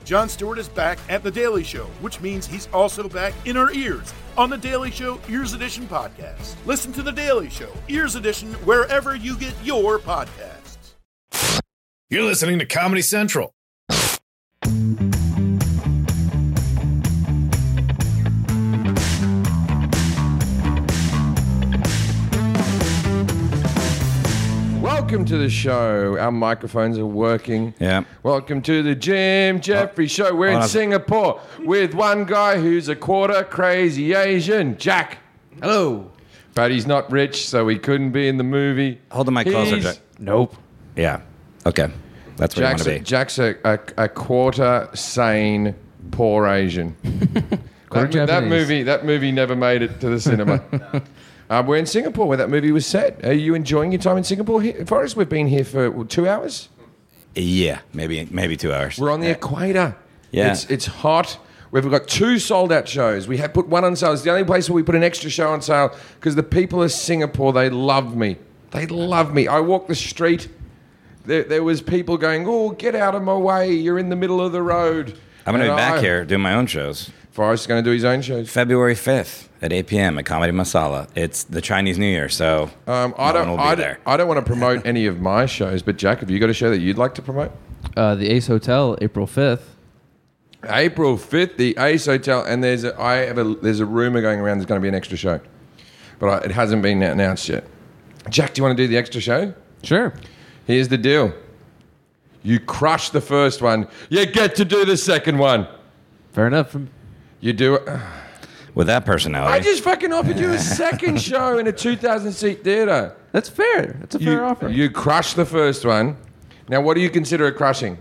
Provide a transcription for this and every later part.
Jon Stewart is back at The Daily Show, which means he's also back in our ears on The Daily Show Ears Edition podcast. Listen to The Daily Show Ears Edition wherever you get your podcasts. You're listening to Comedy Central. Welcome to the show. Our microphones are working. Yeah. Welcome to the Jim Jeffrey Show. We're in Singapore with one guy who's a quarter crazy Asian, Jack. Hello. But he's not rich, so he couldn't be in the movie. Hold the mic closer, Jack. Nope. Yeah. Okay. That's where you want to be. Jack's a quarter sane, poor Asian. that movie never made it to the cinema. We're in Singapore where that movie was set. Are you enjoying your time in Singapore, Forrest? We've been here for 2 hours. Yeah, maybe 2 hours. We're on the equator. Yeah. It's hot. We've got 2 sold-out shows. We have put one on sale. It's the only place where we put an extra show on sale because the people of Singapore, they love me. They love me. I walk the street. There was people going, oh, get out of my way. You're in the middle of the road. I'm going to be back here doing my own shows. Forrest is going to do his own shows. February 5th at 8 p.m. at Comedy Masala. It's the Chinese New Year, so I don't want to promote any of my shows, but Jack, have you got a show that you'd like to promote? The Ace Hotel, April 5th. April 5th, the Ace Hotel, and there's a rumor going around there's going to be an extra show, but it hasn't been announced yet. Jack, do you want to do the extra show? Sure. Here's the deal. You crush the first one, you get to do the second one. Fair enough. You do it. With that personality. I just fucking offered you a second show in a 2,000-seat theater. That's fair. That's a fair offer. You crush the first one. Now, what do you consider a crushing?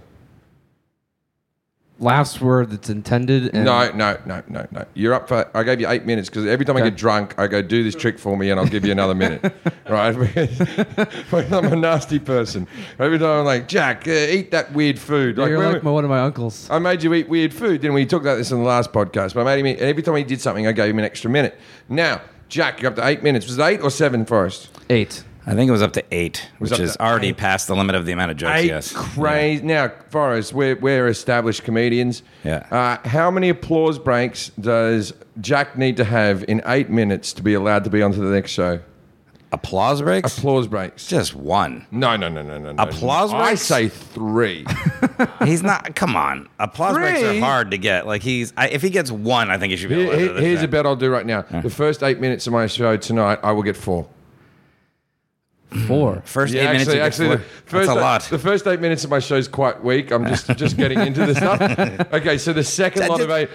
Last word that's intended. And No. You're up for. I gave you 8 minutes because every time I get drunk, I go, do this trick for me and I'll give you another minute. Right? Because I'm a nasty person. Every time I'm like, Jack, eat that weird food. You're like one of my uncles. I made you eat weird food. Didn't we? We talked about this in the last podcast. But I made him eat, every time he did something, I gave him an extra minute. Now, Jack, you're up to 8 minutes. Was it 8 or 7, Forrest? 8. I think it was up to 8, which is already past the limit of the amount of jokes, 8, yes. Crazy. Yeah. Now, Forrest, we're established comedians. Yeah. How many applause breaks does Jack need to have in 8 minutes to be allowed to be onto the next show? Applause breaks? Applause breaks. Just 1. No. Applause breaks? I say 3. He's not. Come on. Applause breaks are hard to get. Like if he gets 1, I think he should be able to do this. Here's a bet I'll do right now. The first 8 minutes of my show tonight, I will get 4. 4. First 8 minutes. Actually, that's a lot. The first 8 minutes of my show is quite weak. I'm just getting into the stuff. Okay, so the second lot of 8.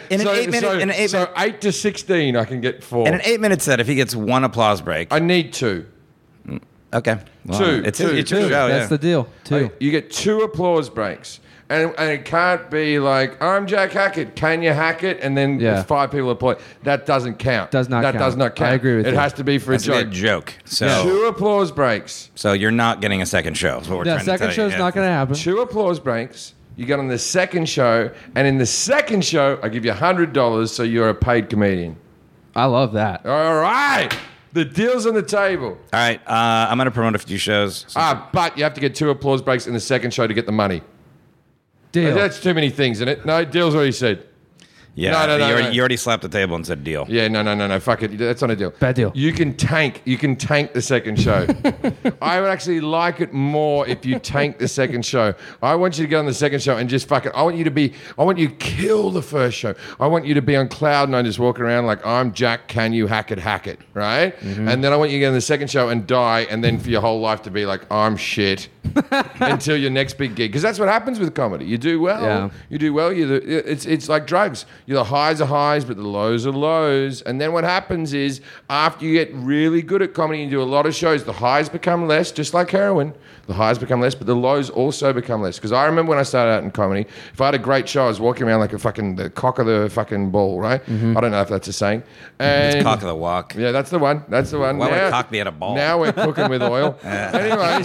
So 8 to 16, I can get 4. In an 8-minute set, if he gets 1 applause break, I need 2. Okay. Well, 2. It's your show. That's the deal. 2. You get 2 applause breaks. And it can't be like, I'm Jack Hackett. Can you hack it? And then 5 people applaud. That doesn't count. Does not count. I agree with you. It has to be for a joke. A joke. So 2 applause breaks. So you're not getting a second show. Is what we're trying to tell you. Second show's not going to happen. 2 applause breaks. You get on the second show. And in the second show, I give you $100 so you're a paid comedian. I love that. All right. The deal's on the table. All right. I'm going to promote a few shows. But you have to get 2 applause breaks in the second show to get the money. Deal. That's too many things, isn't it? No, deal's already said. Yeah, No. you already slapped the table and said deal. Yeah, no. Fuck it. That's not a deal. Bad deal. You can tank the second show. I would actually like it more if you tank the second show. I want you to get on the second show and just fuck it. I want you to kill the first show. I want you to be on cloud nine, just walking around like, I'm Jack, can you hack it, right? Mm-hmm. And then I want you to get on the second show and die, and then for your whole life to be like, I'm shit. Until your next big gig, because that's what happens with comedy. You do well. Yeah. You do well. It's like drugs. The highs are highs, but the lows are lows. And then what happens is, after you get really good at comedy and you do a lot of shows, the highs become less, just like heroin. The highs become less, but the lows also become less. Because I remember when I started out in comedy, if I had a great show, I was walking around like the cock of the fucking ball, right? Mm-hmm. I don't know if that's a saying. And it's cock of the walk. Yeah, that's the one. Why would cock be at a ball? Now we're cooking with oil. Anyway,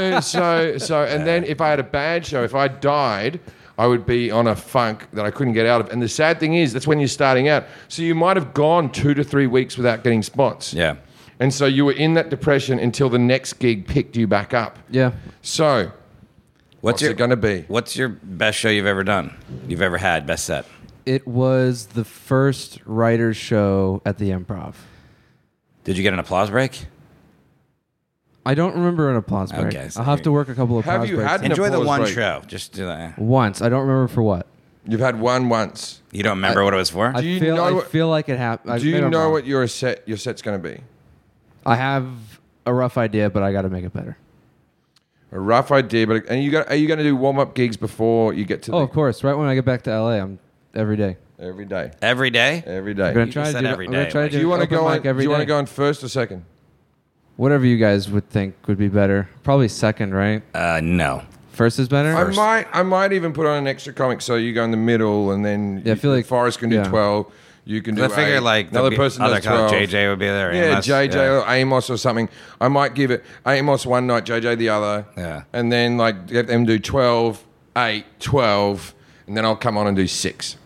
so, and then if I had a bad show, if I died, I would be on a funk that I couldn't get out of. And the sad thing is, that's when you're starting out. So you might have gone 2 to 3 weeks without getting spots. Yeah. And so you were in that depression until the next gig picked you back up. Yeah. So What's it going to be? What's your best show you've ever done? You've ever had best set? It was the first writer's show at the Improv. Did you get an applause break? I don't remember an applause break. Okay, so I'll have to work a couple of Have applause you breaks. had an Enjoy the applause one break? show. Just do that. Once. I don't remember for what. You've had one once. You don't remember what it was for? I you feel, know I what- feel like it happened. Do you know what your set's going to be? I have a rough idea, but I got to make it better. A rough idea, but are you going to do warm-up gigs before you get to Oh, of course. Right when I get back to LA, I'm every day. every day? Every day? Every day. I'm gonna You try just to said do every I'm gonna day, try like- to Do you want to open go on? mic every Do you want to day. go on first or second? Whatever you guys would think would be better. Probably second, right? No. First is better. I might even put on an extra comic so you go in the middle, and then Yeah, I feel like- Forrest can do yeah. 12. You can do. I figure 8. like another person other does 12. JJ would be there. Yeah, Amos, JJ yeah. or Amos or something. I might give it Amos one night, JJ the other. Yeah. And then like get them do 12, 8, 12, and then I'll come on and do 6.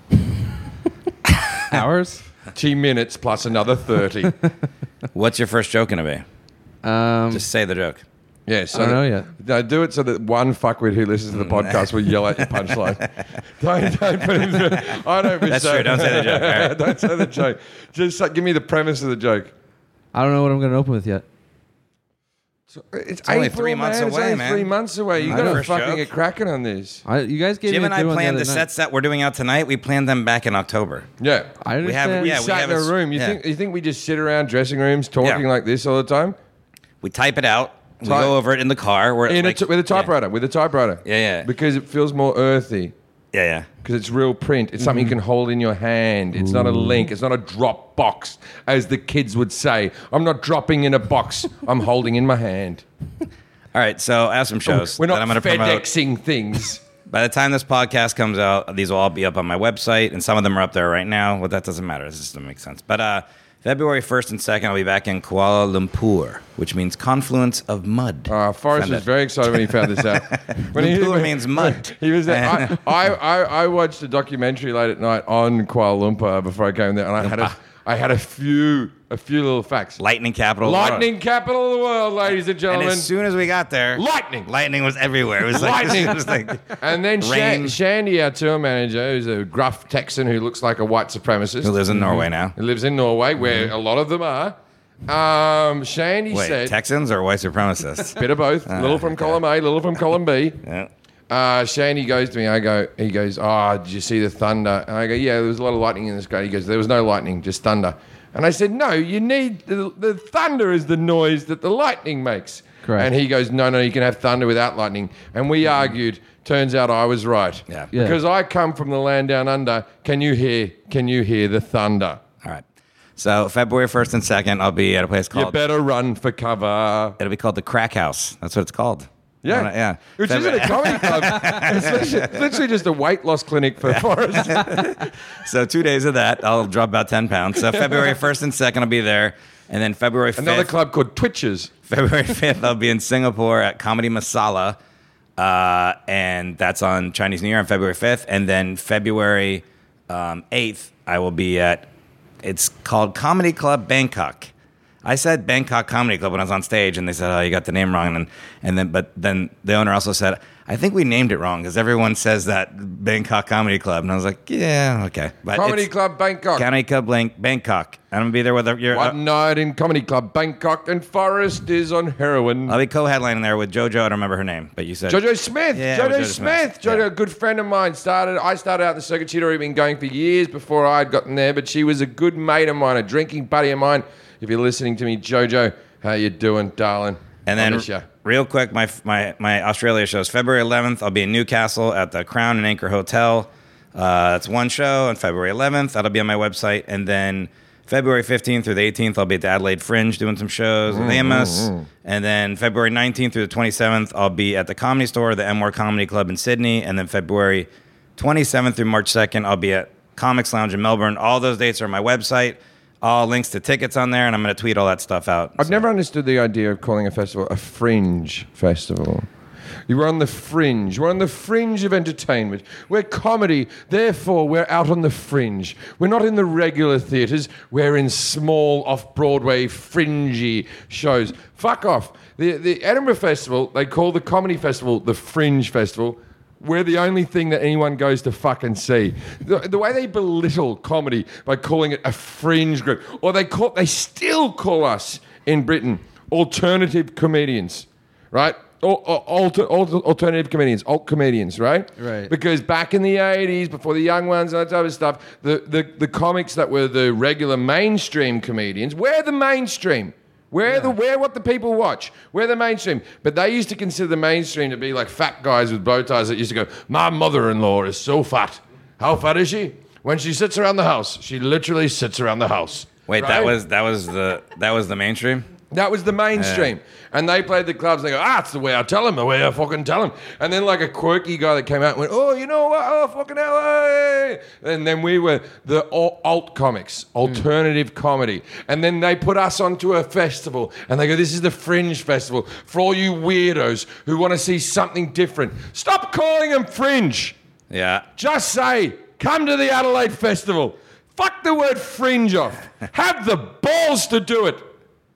Hours. 2 minutes plus another 30. What's your first joke going to be? Just say the joke. Yeah, so I don't know yet. No, do it so that one fuckwit who listens to the podcast will yell at your punchline. don't put him through. I don't. That's true. Don't say the joke. All right. Don't say the joke. Just like, give me the premise of the joke. I don't know what I'm going to open with yet. It's only April, 3 months man. It's away, only man. 3 months away. You I got know. to First fucking joke. get cracking on this. You guys gave Jim me and a I good one planned the other night. sets that we're doing out tonight. We planned them back in October. Yeah. I We have- understand. yeah, We sat have in a a- room. You yeah. think we just sit around dressing rooms talking Yeah. like this all the time? We type it out. We Type- go over it in the car. Where it's like, With a typewriter. With a typewriter. Yeah, yeah. Because it feels more earthy. Yeah. Because it's real print. It's something you can hold in your hand. It's not a link. It's not a drop box, as the kids would say. I'm not dropping in a box. I'm holding in my hand. All right. So I have some shows We're that not I'm going to promote. FedExing things. By the time this podcast comes out, these will all be up on my website, and some of them are up there right now. Well, that doesn't matter. This just doesn't make sense. But February 1st and 2nd, I'll be back in Kuala Lumpur, which means confluence of mud. Forrest was very excited when he found this out. Lumpur means mud. He was there. I watched a documentary late at night on Kuala Lumpur before I came there, and I had a few little facts. Lightning capital. Lightning capital of the world, ladies and And gentlemen. as soon as we got there, lightning was everywhere. It was like, Lightning. it was like And then Rain. Shandy, our tour manager, who's a gruff Texan who looks like a white supremacist. who lives in Norway now. He lives in Norway, where a lot of them are. Shandy Wait, said, Texans or white supremacists? bit of both. Little from column A, little from column B. Yeah. Shandy goes to me. He goes, oh, did you see the thunder? And I go, yeah, there was a lot of lightning in the sky. He goes, there was no lightning, just thunder. And I said, no, you need the thunder is the noise that the lightning makes. Correct. And he goes, no, you can have thunder without lightning. And we argued. Turns out I was right. Yeah. Yeah. Because I come from the land down under. Can you hear the thunder? All right. So February 1st and 2nd, I'll be at a place You called. better run for cover. It'll be called the Crack House. That's what it's called. Yeah. Yeah. Which isn't a comedy club. It's literally just a weight loss clinic for Forrest. So 2 days of that, I'll drop about 10 pounds. So February 1st and 2nd, I'll be there. And then February 5th. Another club called Twitches. February 5th, I'll be in Singapore at Comedy Masala. And that's on Chinese New Year on February 5th. And then February 8th, I will be at, it's called Comedy Club Bangkok. I said Bangkok Comedy Club when I was on stage, and they said, "Oh, you got the name wrong." But then the owner also said, "I think we named it wrong because everyone says that Bangkok Comedy Club." And I was like, "Yeah, okay." But Comedy it's Club Bangkok. Comedy Club Bangkok. I'm gonna be there with your. One night in Comedy Club Bangkok, and Forrest is on heroin. I'll be co-headlining there with JoJo. I don't remember her name, but you said Jojo Smith. Yeah, Jojo with Smith. Yeah. Jojo, a good friend of mine. I started out in the circuit. She'd already been going for years before I'd gotten there, but she was a good mate of mine, a drinking buddy of mine. If you're listening to me, Jojo, how you doing, darling? And I then, miss ya. real quick, my Australia shows. February 11th, I'll be in Newcastle at the Crown and Anchor Hotel. That's one show. On February 11th, that'll be on my website. And then February 15th through the 18th, I'll be at the Adelaide Fringe doing some shows with Amos. And then February 19th through the 27th, I'll be at the Comedy Store, the Enmore Comedy Club in Sydney. And then February 27th through March 2nd, I'll be at Comics Lounge in Melbourne. All those dates are on my website. All links to tickets on there, and I'm going to tweet all that stuff out. I've never understood the idea of calling a festival a fringe festival. We're on the fringe. We're on the fringe of entertainment. We're comedy, therefore we're out on the fringe. We're not in the regular theatres. We're in small, off-Broadway, fringy shows. Fuck off. The Edinburgh Festival, they call the comedy festival the Fringe Festival. We're the only thing that anyone goes to fucking see. The way they belittle comedy by calling it a fringe group, or they still call us in Britain alternative comedians, right? Alternative comedians, alt comedians, right? Right. Because back in the 80s, before the young ones and that type of stuff, the comics that were the regular mainstream comedians, we're the mainstream. We're what the people watch. We're the mainstream. But they used to consider the mainstream to be like fat guys with bow ties that used to go, my mother-in-law is so fat. How fat is she? When she sits around the house, she literally sits around the house. Wait, right? that was the mainstream? That was the mainstream. And they played the clubs. They go, it's the way I tell them, the way I fucking tell them. And then like a quirky guy that came out and went, oh, you know what? Oh, fucking hell. Hey. And then we were the alt comics, alternative comedy. And then they put us onto a festival. And they go, this is the Fringe Festival for all you weirdos who want to see something different. Stop calling them Fringe. Yeah. Just say, come to the Adelaide Festival. Fuck the word fringe off. Have the balls to do it.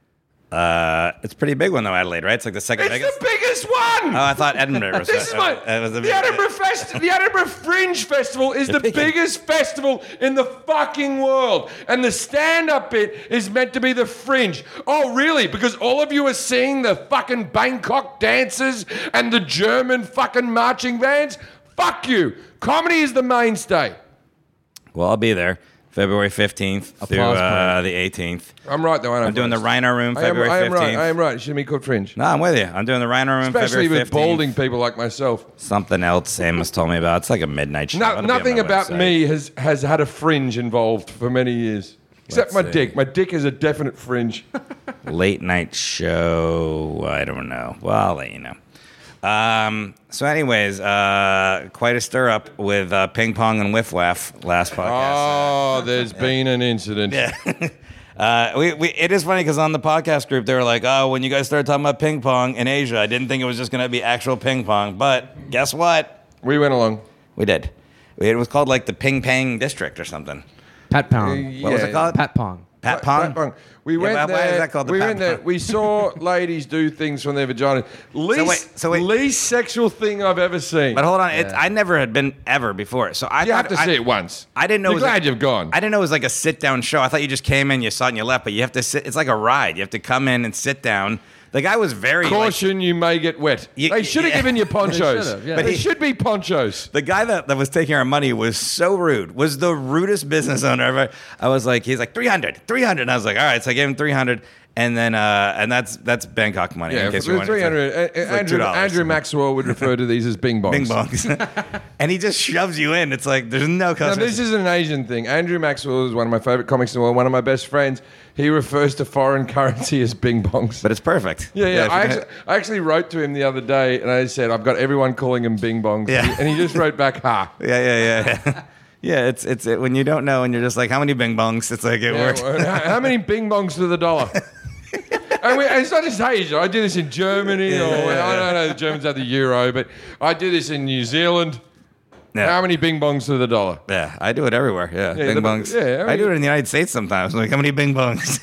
It's a pretty big one though, Adelaide, right? It's like the second It's biggest. the biggest one. Oh, I thought Edinburgh was. This is my, the Edinburgh Fringe Festival is the biggest festival in the fucking world. And the stand-up bit is meant to be the fringe. Oh, really? Because all of you are seeing the fucking Bangkok dancers and the German fucking marching bands? Fuck you. Comedy is the mainstay. Well, I'll be there. February 15th through the 18th. I'm right, though. I'm doing the Rhino Room February 15th. I am right. It shouldn't be called Fringe. No, I'm with you. I'm doing the Rhino Room Especially February 15th. with balding people like myself. Something else Amos told me about. It's like a midnight show. Nothing about me has had a fringe involved for many years. Except my dick. My dick is a definite fringe. Late night show. I don't know. Well, I'll let you know. So anyways, quite a stir up with ping pong and whiff waff last podcast. Oh, there's been an incident. Yeah. It is funny because on the podcast group, they were like, oh, when you guys started talking about ping pong in Asia, I didn't think it was just going to be actual ping pong. But guess what? We went along. We did. It was called like the Ping Pang District or something. Pat Pong. What was it called? Pat Pong. Pat Pong? Pat Pong. We went why there. is that called the we Pat went there. Pong? We saw ladies do things from their vagina. Least sexual thing I've ever seen. But hold on, I never had been ever before. So I you have to see it once. I didn't know. You're glad you've gone. I didn't know it was like a sit-down show. I thought you just came in, you saw it, and you left. But you have to sit. It's like a ride. You have to come in and sit down. The guy was very caution. You may get wet. They should have given you ponchos. But they should be ponchos. The guy that was taking our money was so rude. Was the rudest business owner ever. I was like, he's like 300. And I was like, all right. So I gave him 300. And then, and that's Bangkok money. Yeah, in case for you wanted 300. to. Like Andrew Maxwell would refer to these as bing bongs. Bing bongs. And he just shoves you in. It's like, there's no Now, customer. this is an Asian thing. Andrew Maxwell is one of my favorite comics in the world, one of my best friends. He refers to foreign currency as bing bongs. But it's perfect. Yeah. I actually wrote to him the other day, and I said, I've got everyone calling him bing bongs. Yeah. And he just wrote back, ha. Yeah. Yeah, it's when you don't know and you're just like, how many bing bongs? It's like, it works. How many bing bongs to the dollar? And it's not just Asia. I do this in Germany. I don't know. The Germans have the euro, but I do this in New Zealand. Yeah. How many bing bongs to the dollar? Yeah, I do it everywhere. Yeah, bing the- bongs. yeah, I do it in the United States sometimes. I'm like, how many bing bongs?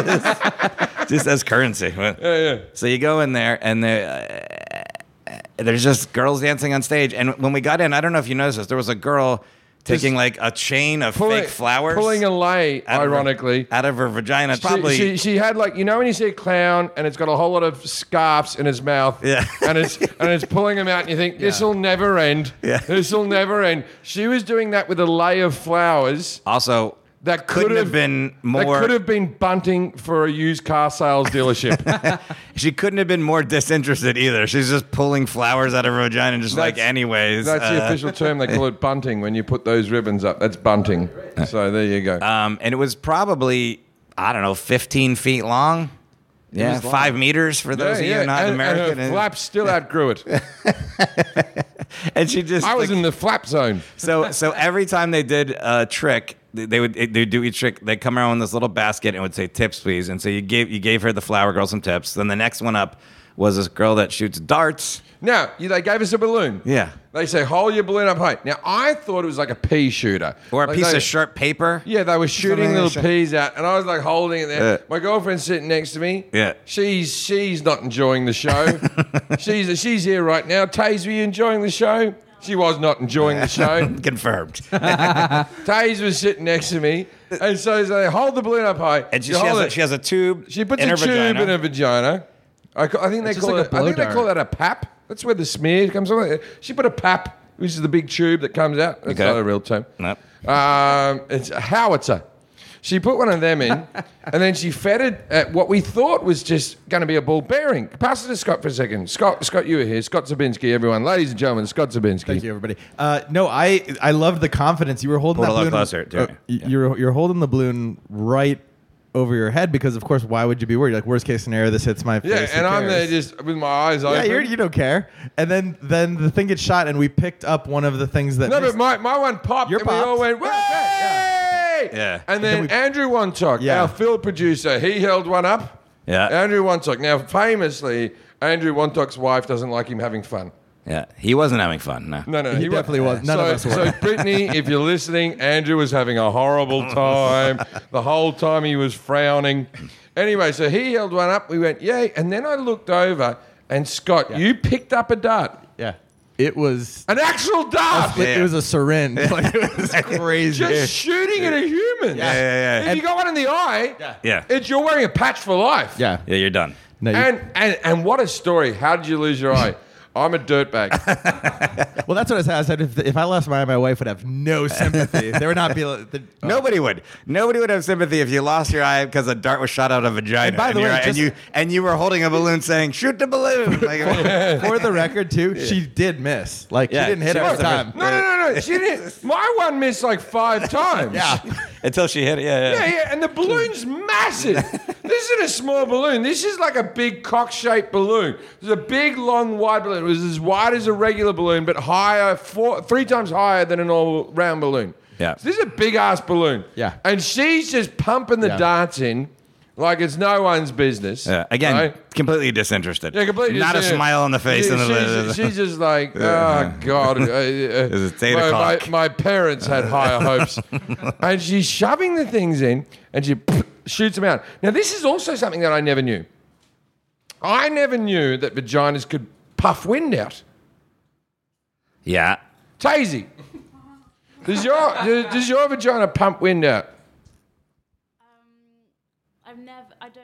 just as currency. Yeah. So you go in there, and there's just girls dancing on stage. And when we got in, I don't know if you noticed this, there was a girl taking like a chain of fake flowers. Pulling a lay, ironically. out of her vagina. Probably. She had like, you know when you see a clown and it's got a whole lot of scarves in its mouth, Yeah. and it's pulling them out, and you think this will never end. Yeah. This will never end. She was doing that with a lay of flowers. Also, That couldn't have been more. That could have been bunting for a used car sales dealership. She couldn't have been more disinterested either. She's just pulling flowers out of her vagina, just like, anyways. That's the official term. They call it bunting when you put those ribbons up. That's bunting. So there you go. And it was probably, I don't know, 15 feet long. Yeah, 5 meters for those of you not American. And her flaps still outgrew it. And she just. I was in the flap zone. So every time they did a trick, they do each trick. They come around with this little basket and would say tips, please. And so you gave her, the flower girl, some tips. Then the next one up was this girl that shoots darts. Now, they gave us a balloon. Yeah. They say, hold your balloon up high. Now, I thought it was like a pea shooter. Or a Like piece they- of sharp paper. Yeah, they were shooting little Something. peas out, and I was like holding it there. Yeah. My girlfriend's sitting next to me. Yeah. She's not enjoying the show. she's here right now. Taze, were you enjoying the show? She was not enjoying the show. Confirmed. Taze was sitting next to me, and so they hold the balloon up high. And she You hold has a tube. She puts in a her tube vagina. in her vagina. I think they It's just call like it. a I think blow they call dart. that a pap. That's where the smear comes from. She put a pap, which is the big tube that comes out. That's Okay. not a real term. Nope. It's a howitzer. She put one of them in, and then she fed it at what we thought was just going to be a ball bearing. Pass it to Scott for a second. Scott, you were here. Scott Zabinski, everyone. Ladies and gentlemen, Scott Zabinski. Thank you, everybody. No, I loved the confidence. You were holding Pull it that a little balloon. closer to me. You're holding the balloon right over your head because, of course, why would you be worried? Like, worst case scenario, this hits my face. Yeah, who and I'm there cares? just with my eyes open. Yeah, you don't care. And then the thing gets shot, and we picked up one of the things that. No, missed. but my one popped, Your and we all popped. went, "Way!" Yeah. And then then Andrew Wontok, Yeah. our field producer, he held one up. Yeah. Andrew Wontok. Now, famously, Andrew Wontok's wife doesn't like him having fun. Yeah. He wasn't having fun. No. No, He definitely was. None so, of us were. So, Brittany, if you're listening, Andrew was having a horrible time. The whole time he was frowning. Anyway, so he held one up. We went, yay. And then I looked over, and Scott, you picked up a dart. Yeah. It was. An actual dart. It was a syringe. Like, it was crazy. Just shooting at a human. Yeah. If you got one in the eye, Yeah. you're wearing a patch for life. Yeah. Yeah, you're done. No, you- And what a story. How did you lose your eye? I'm a dirtbag. well, that's what I said. I said if I lost my eye, my wife would have no sympathy. There would not be. Nobody would. Nobody would have sympathy if you lost your eye because a dart was shot out of a vagina. And by the your way, eye- just- and you were holding a balloon saying, "Shoot the balloon." Like, For the record, too, she did miss. Like, Yeah, she didn't hit she every must have time. No. She didn't. My one missed like 5 times. Yeah. until she hit it. Yeah. Yeah, and the balloon's massive. This isn't a small balloon. This is like a big cock-shaped balloon. It's a big, long, wide balloon. It was as wide as a regular balloon, but higher, 3 times higher than a normal round balloon. Yeah. So this is a big-ass balloon. Yeah. And she's just pumping the Yeah. darts in like it's no one's business. Yeah. Again, right? completely disinterested. Yeah, completely. Not a just, smile on the face. She's just like, oh God. It's 8 o'clock. My parents had higher hopes. And she's shoving the things in and she shoots them out. Now, this is also something that I never knew. I never knew that vaginas could puff wind out. Yeah. Tazy, does your vagina pump wind out? I don't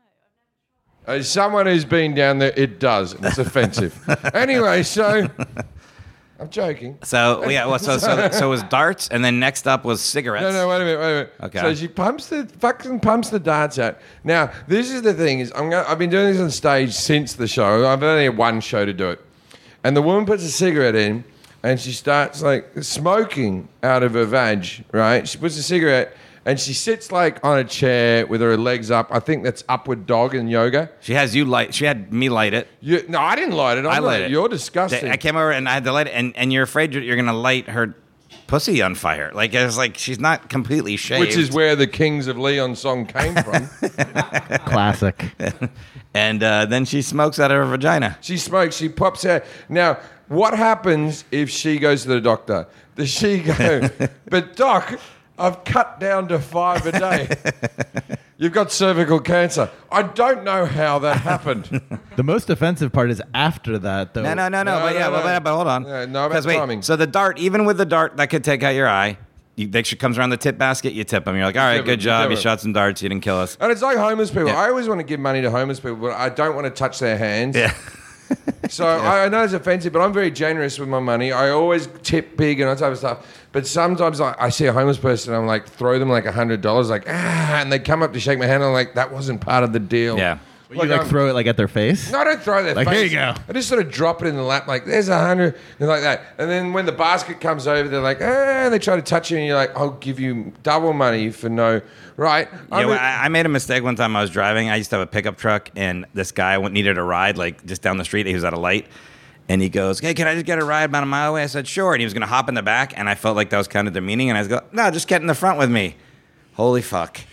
know. As someone who's been down there, it does. And it's offensive. Anyway, so I'm joking. So yeah. Well, so it was darts, and then next up was cigarettes. No, wait a minute. Okay. So she pumps the darts out. Now, this is the thing: is I've been doing this on stage since the show. I've only had one show to do it, and the woman puts a cigarette in, and she starts like smoking out of her vag. Right? She puts a cigarette. And she sits like on a chair with her legs up. I think that's upward dog in yoga. She had me light it. No, I didn't light it. I lit it. You're disgusting. I came over and I had to light it, and you're afraid you're gonna light her pussy on fire. Like it's like she's not completely shaved. Which is where the Kings of Leon song came from. Classic. And then she smokes out of her vagina. She smokes. She pops out. Now, what happens if she goes to the doctor? Does she go, but doc, I've cut down to 5 a day. You've got cervical cancer. I don't know how that happened. The most offensive part is after that, though. No. But no. But hold on. Yeah, no, about 'Cause wait, timing. so the dart, even with the dart, that could take out your eye. She comes around the tip basket, you tip them. You're like, all right, tip 'em, good job. you You tip 'em. shot some darts. You didn't kill us. And it's like homeless people. Yeah. I always want to give money to homeless people, but I don't want to touch their hands. Yeah. So I know it's offensive, but I'm very generous with my money. I always tip big and all that type of stuff. But sometimes I see a homeless person, I'm like, throw them like $100, like, and they come up to shake my hand, and I'm like, that wasn't part of the deal. Yeah. You like throw it like at their face? No, I don't throw their Like, face. here you go. I just sort of drop it in the lap, like, there's 100, and like that. And then when the basket comes over, they're like, and they try to touch you, and you're like, I'll give you double money for no, right? I made a mistake one time. I was driving. I used to have a pickup truck, and this guy needed a ride, like just down the street. He was at a light, and he goes, "Hey, can I just get a ride about a mile away?" I said, "Sure." And he was going to hop in the back, and I felt like that was kind of demeaning. And I was going, "No, just get in the front with me." Holy fuck!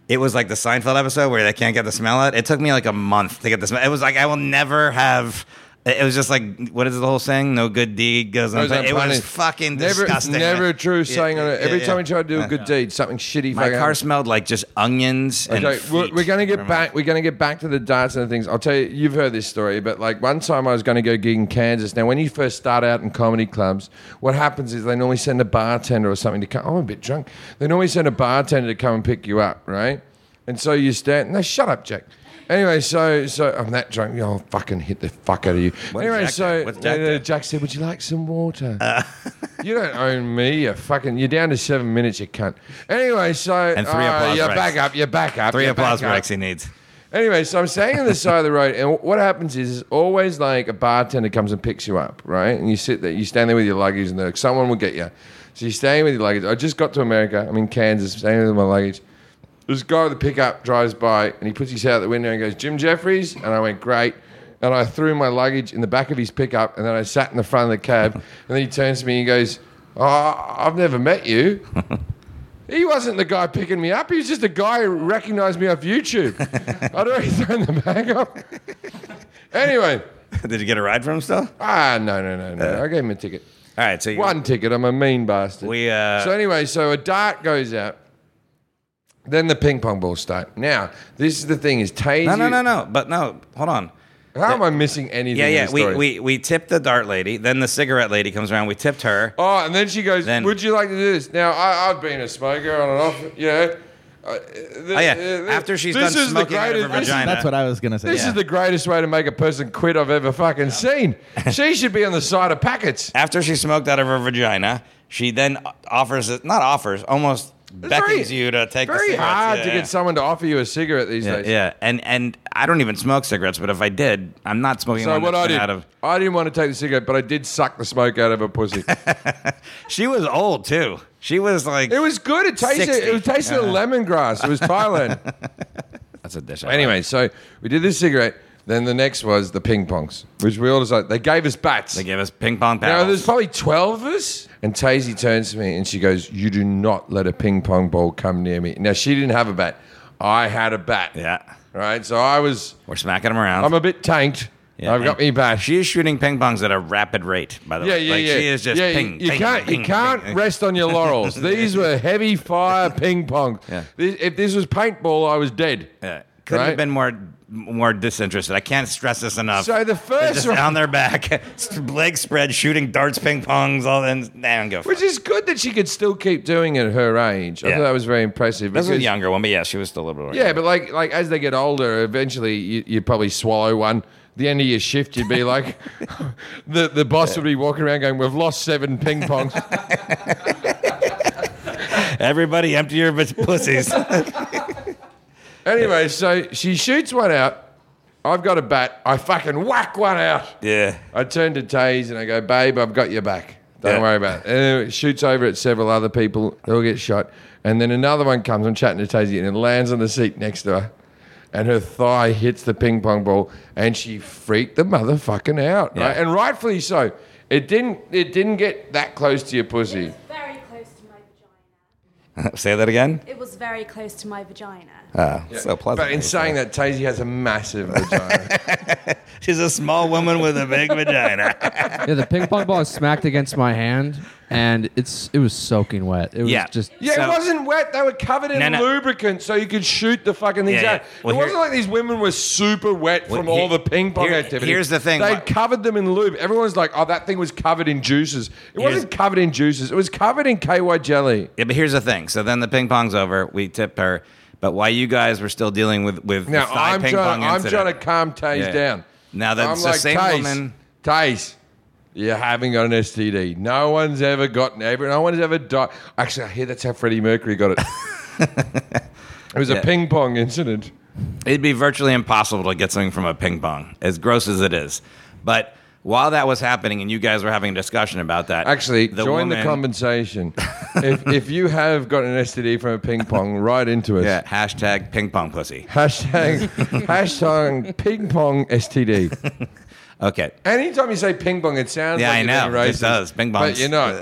it was like the Seinfeld episode where they can't get the smell out. It took me like a month to get the smell. It was like I will never have. It was just like, what is the whole saying? No good deed goes unpunished. It was fucking disgusting. Never a true saying on it. Every time we try to do a Yeah. good deed, something shitty. My car smelled like just onions and feet. We're going to get back. We're going to get back to the darts and the things. I'll tell you, you've heard this story, but like one time I was going to go gig in Kansas. Now, when you first start out in comedy clubs, what happens is they normally send a bartender or something to come. I'm a bit drunk. They normally send a bartender to come and pick you up, right? And so you stand. No, shut up, Jack. Anyway, so I'm that drunk. I'll fucking hit the fuck out of you. Anyway, What's Jack do? Jack said, "Would you like some water?" You don't own me. You're down to 7 minutes, you cunt. Anyway, so And 3 applause you're breaks. back up. 3 you're applause back up. breaks he needs. Anyway, so I'm standing on the side of the road, and what happens is always like a bartender comes and picks you up, right? And you sit there, you stand there with your luggage, and someone will get you. So you're staying with your luggage. I just got to America. I'm in Kansas, staying with my luggage. This guy with the pickup drives by, and he puts his head out the window and goes, "Jim Jeffries?" And I went, "Great." And I threw my luggage in the back of his pickup, and then I sat in the front of the cab, and then he turns to me and he goes, "Oh, I've never met you." He wasn't the guy picking me up. He was just a guy who recognized me off YouTube. I'd already thrown the bag up. Anyway. Did you get a ride from him still? No. I gave him a ticket. All right, so One ticket. I'm a mean bastard. So anyway, so a dart goes out. Then the ping pong balls start. Now, this is the thing: is Tazy. No. But no, hold on. How am I missing anything? Yeah. In the story? We tipped the dart lady. Then the cigarette lady comes around. We tipped her. Oh, and then she goes, "Would you like to do this?" Now, I've been a smoker on and off. Yeah. After she's done smoking out of her vagina. That's what I was going to say. This is the greatest way to make a person quit I've ever fucking seen. She should be on the side of packets. After she smoked out of her vagina, she then almost beckons you to take the Very cigarettes. hard to get someone to offer you a cigarette these days. Yeah, and I don't even smoke cigarettes, but if I did, I'm not smoking So one what that's I been did, out of... I didn't want to take the cigarette, but I did suck the smoke out of her pussy. She was old, too. She was like... It was good. It tasted 60. of lemongrass. It was Thailand. That's a dish. Anyway, so we did this cigarette. Then the next was the ping pongs, which we all decided. They gave us bats. They gave us ping pong Now, paddles. there's probably 12 of us. And Tazy turns to me and she goes, "You do not let a ping pong ball come near me." Now, she didn't have a bat. I had a bat. Yeah. Right? So We're smacking them around. I'm a bit tanked. Yeah, I've got and me bat. She is shooting ping pongs at a rapid rate, by the way. Like, she is just ping, you ping, can't, ping, you can't ping. rest on your laurels. These were heavy fire ping pong. Yeah. If this was paintball, I was dead. Yeah. Couldn't Right? have been more disinterested. I can't stress this enough. So the They're first just one, on their back, legs spread, shooting darts, ping pongs, all and go. which is good that she could still keep doing it at her age. I Yeah. thought that was very impressive. This was a because- younger one, but yeah, she was still a little bit. Yeah, but like as they get older, eventually you probably swallow one. The end of your shift, you'd be like, the boss would be walking around going, "We've lost 7 ping pongs." Everybody, empty your pussies. Anyway, so she shoots one out. I've got a bat. I fucking whack one out. Yeah. I turn to Taze and I go, "Babe, I've got your back. Don't Yeah. worry about it." And it shoots over at several other people. They all get shot. And then another one comes. I'm chatting to Taze and it lands on the seat next to her. And her thigh hits the ping pong ball, and she freaked the motherfucking out, Yeah. right? And rightfully so. It didn't get that close to your pussy. Very close to my vagina. Say that again. It was very close to my vagina. So pleasant. But in saying that, Tazy has a massive vagina. she's a small woman with a big vagina. Yeah, the ping pong ball is smacked against my hand, and it was soaking wet. It was Yeah. just Yeah, So- it wasn't wet. They were covered in No. lubricant, so you could shoot the fucking things Yeah, out. yeah. Well, it wasn't like these women were super wet from all the ping pong activity. Here's the thing. They covered them in lube. Everyone's like, "Oh, that thing was covered in juices." It wasn't covered in juices. It was covered in KY jelly. Yeah, but here's the thing. So then the ping pong's over. We tipped her. But while you guys were still dealing with Now, the thigh I'm ping pong trying incident, to calm Taze Yeah. down. Now that's I'm the like, same woman. Taze, you haven't got an STD. No one's ever gotten no one's ever died. Actually, I hear that's how Freddie Mercury got it. It was a Yeah. ping pong incident. It'd be virtually impossible to get something from a ping pong, as gross as it is. But while that was happening and you guys were having a discussion about that, Actually, join the woman- compensation. if you have got an STD from a ping pong, write into us. Yeah, hashtag ping pong pussy. Hashtag ping pong STD. Okay. Anytime you say ping pong, it sounds Yeah, like I you're know. being racist. It does. Ping But pongs. you're not.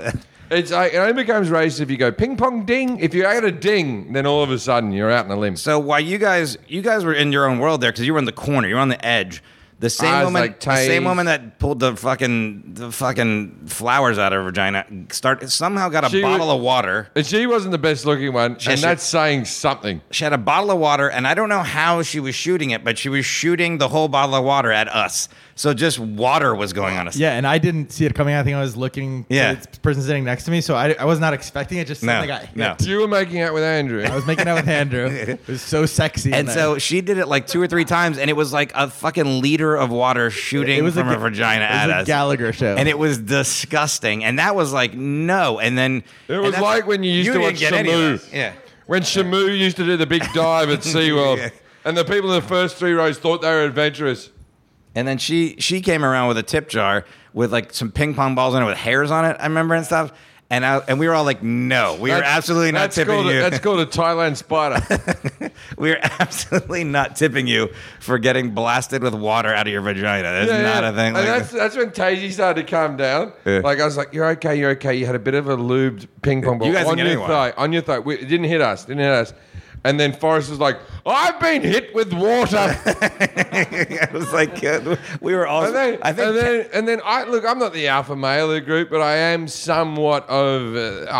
It's like, it only becomes racist if you go ping pong ding. If you add a ding, then all of a sudden you're out in a limb. So while you guys were in your own world there because you were in the corner, you were on the edge. The same woman that pulled the fucking flowers out of her vagina somehow got a bottle of water. And she wasn't the best looking one, and that's saying something. She had a bottle of water, and I don't know how she was shooting it, but she was shooting the whole bottle of water at us. So just water was going on us. Yeah, and I didn't see it coming. I think I was looking to the person sitting next to me, so I was not expecting it. Just something got hit. No. You were making out with Andrew. I was making out with Andrew. It was so sexy. And so she did it like 2 or 3 times, and it was like a fucking liter of water shooting from her vagina at us. It was a Gallagher show. And it was disgusting. And that was like, no. And then... It was like when you used to watch Shamu. Yeah. When Shamu used to do the big dive at SeaWorld, Yeah. and the people in the first 3 rows thought they were adventurous. And then she came around with a tip jar with like some ping pong balls in it with hairs on it, I remember, and stuff. And we were all like, no, we are absolutely not tipping you. That's called a Thailand spider. We are absolutely not tipping you for getting blasted with water out of your vagina. That's not a thing. And that's when Tazy started to calm down. Yeah. Like I was like, you're okay. You had a bit of a lubed ping pong ball You guys on didn't your get thigh. On your thigh. It didn't hit us. And then Forrest was like, I've been hit with water. It was like we were all. And then I'm not the alpha male of the group, but I am somewhat of.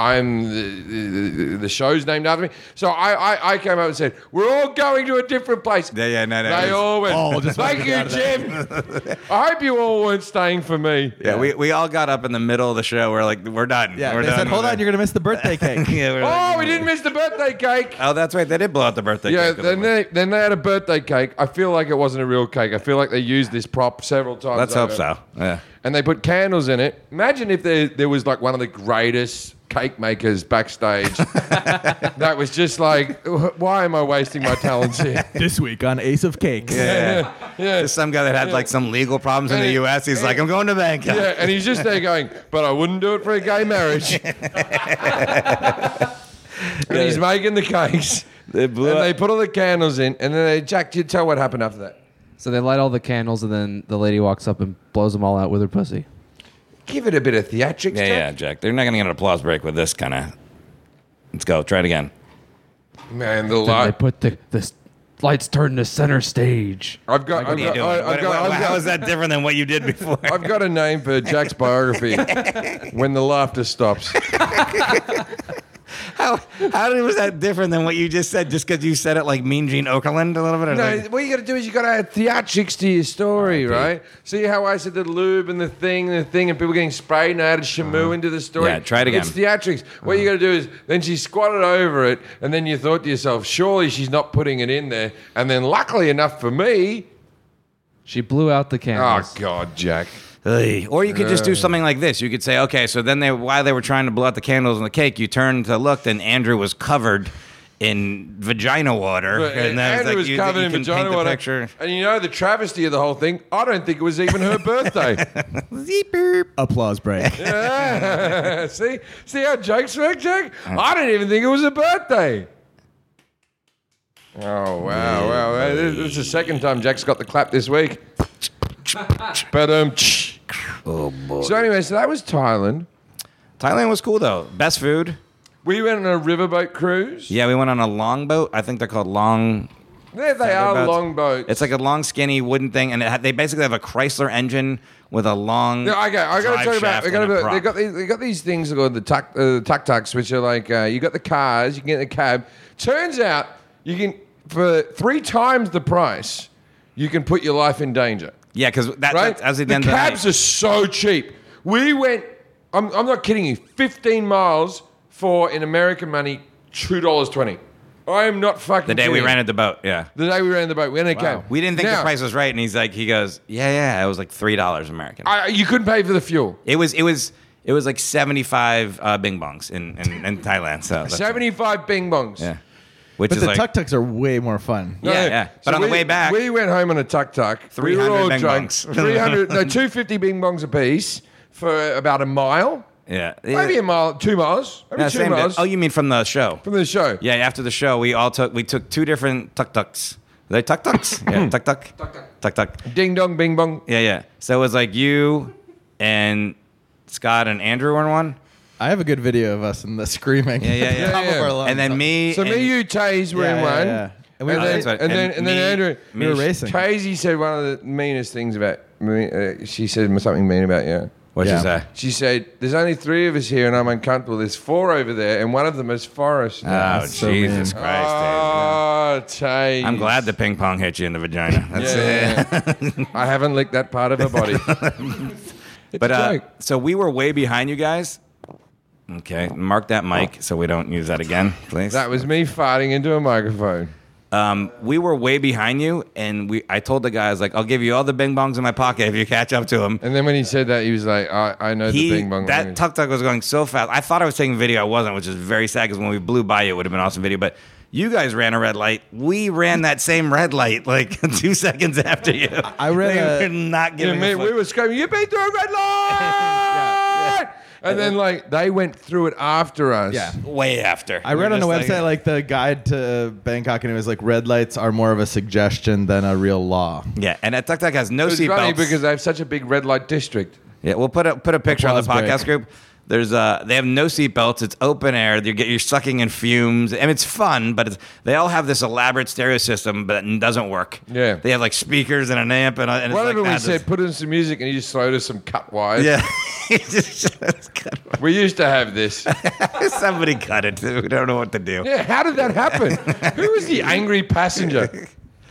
I'm the show's named after me, so I came up and said, "We're all going to a different place." No. They all went. Thank you, Jim. I hope you all weren't staying for me. Yeah, we all got up in the middle of the show. We're like, we're done. Yeah, we're they done said, hold on, you're going to miss the birthday cake. We didn't miss the birthday cake. Oh, that's right. They did blow out the birthday cake. Then they had a birthday cake. I feel like it wasn't a real cake. I feel like they used this prop several times. Let's hope over. so. Yeah. And they put candles in it. Imagine if there was like one of the greatest cake makers backstage. That was just like, why am I wasting my talents here? This week on Ace of Cakes. Yeah. There's some guy that had like some legal problems in the U.S. He's like, I'm going to Bangkok. Yeah, and he's just there going, but I wouldn't do it for a gay marriage. And he's making the cakes. They put all the candles in, and then Jack, you tell what happened after that. So they light all the candles, and then the lady walks up and blows them all out with her pussy. Give it a bit of theatrics, Yeah, Jack. They're not going to get an applause break with this kind of. Let's go. Try it again. Man, Then they put the lights turn to center stage. How is that different than what you did before? I've got a name for Jack's biography. When the laughter stops. How was that different than what you just said? Just because you said it like Mean Gene Okerlund a little bit? No, what you got to do is you got to add theatrics to your story, right? See how I said the lube and the thing, and people getting sprayed, and I added Shamu into the story. Yeah, try it again. It's theatrics. What you got to do is then she squatted over it, and then you thought to yourself, surely she's not putting it in there. And then, luckily enough for me, She blew out the candles. oh God, Jack. Or you could just do something like this. You could say, okay, so then while they were trying to blow out the candles on the cake, you turned to look, and Andrew was covered in vagina water. And then Andrew was covered in vagina water. Picture. And you know the travesty of the whole thing? I don't think it was even her birthday. Applause break. Yeah. See how jokes work, Jack? I didn't even think it was a birthday. Oh, wow. This is the second time Jack's got the clap this week. But, Oh, boy. so anyway, so that was Thailand. Thailand was cool, though. Best food. We went on a riverboat cruise. Yeah, we went on a longboat. I think they're called long. There they are, boats. long boats. It's like a long, skinny wooden thing, and they basically have a Chrysler engine with a long. Yeah, I got to drive talk about. shaft and a prop. They got these things called the tuk-tuks, which are like you got the cars, you can get the cab. Turns out you can for 3 times the price, you can put your life in danger. Yeah, because Right? that's as The the end of the cabs night. are so cheap. We went. I'm not kidding you. 15 miles for in American money $2.20. I am not fucking. The day we kidding. rented the boat. Yeah. The day we rented the boat, we rented a cab. We didn't think Now, the price was right, and he goes, yeah, it was like $3 American. You couldn't pay for the fuel. It was like 75 bing bongs in Thailand. So that's- 75 bing bongs. Yeah. Which But is the like tuk-tuks are way more fun. Yeah. But on the way back, we went home on a tuk-tuk. 300 bing bongs. 250 bing bongs a piece for about a mile. yeah, Maybe a mile, 2 miles. Maybe No, 2 same miles day. Oh, you mean from the show? from the show. Yeah, after the show, we took 2 different tuk-tuks. Are they tuk-tuks? Yeah, tuk-tuk. Tuk-tuk. Ding dong, bing bong. Yeah. So it was like you and Scott and Andrew were in one. I have a good video of us in the screaming. Yeah. At the top of our lungs. And then me. So and, me, you, Taze were in one. Yeah. And we And were then, that's right. and then, And and then me- Andrew, we were racing. Tazy said one of the meanest things about me. She said something mean about you. What'd Yeah. you say? She said, "There's only 3 of us here, and I'm uncomfortable. There's 4 over there, and one of them is Forrest." Oh, so Jesus mean. Christ, Oh, Taze. I'm glad the ping pong hit you in the vagina. That's Yeah. I haven't licked that part of her body. It's But a joke. so we were way behind you guys. Okay, mark that mic so we don't use that again, please. That was me farting into a microphone. We were way behind you, and I told the guys like, I'll give you all the bing bongs in my pocket if you catch up to him. And then when he said that, he was like, I know the bing bong. That language." tuk tuk was going so fast. I thought I was taking video. I wasn't, which is very sad because when we blew by you, it would have been an awesome video. But you guys ran a red light. We ran that same red light like 2 seconds after you. I ran They a- were not Yeah, giving a man, fuck. we were screaming, "You've been through a red light!" And then, like, they went through it after us. Yeah. way after. I read on a website like the guide to Bangkok, and it was like red lights are more of a suggestion than a real law. Yeah, and that tuk tuk has no It's funny seatbelts. because they have such a big red light district. Yeah, we'll put a picture on the Applause podcast break. group. There's they have no seatbelts. It's open air. You're sucking in fumes, and it's fun. But they all have this elaborate stereo system, but it doesn't work. Yeah. they have like speakers and an amp, and it's Whatever like we that. said, put in some music, and he just throwed us some cut wires. Yeah, It's good. We used to have this. Somebody cut it. We don't know what to do. Yeah, how did that happen? Who was the angry passenger?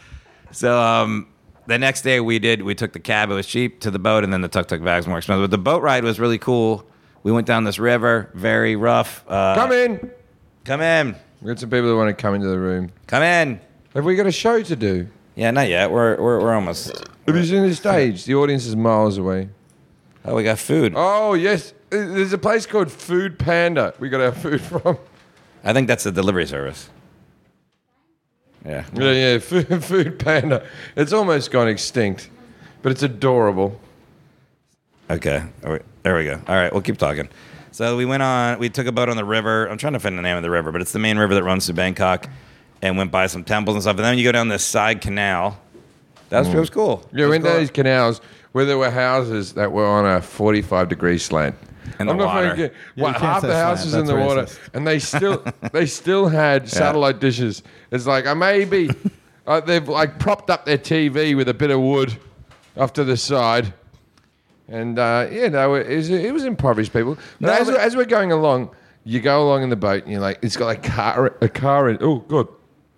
So the next day we took the cab. It was cheap to the boat, and then the tuk tuk bag's more expensive. But the boat ride was really cool. We went down this river, very rough. Come in. Come in, We got some people that want to come into the room. come in. Have we got a show to do? Yeah, not yet. We're almost. Have you seen the stage? The audience is miles away. Oh, we got food. Oh, yes. There's a place called Food Panda we got our food from. I think that's a delivery service. Yeah. Yeah, Food Panda. It's almost gone extinct, but it's adorable. Okay. There we go. All right, we'll keep talking. So we took a boat on the river. I'm trying to find the name of the river, but it's the main river that runs through Bangkok, and went by some temples and stuff. And then you go down this side canal. It was cool. Yeah, we went down these canals where there were houses that were on a 45-degree slant. In the I'm not water. fucking kidding. Yeah, you can't half say the slant, houses in that's the water, racist. and they still had satellite dishes. It's like maybe they've like propped up their TV with a bit of wood off to the side, and it was impoverished people. But as we're going along, you go along in the boat, and you're like, it's got like a car in. Oh god.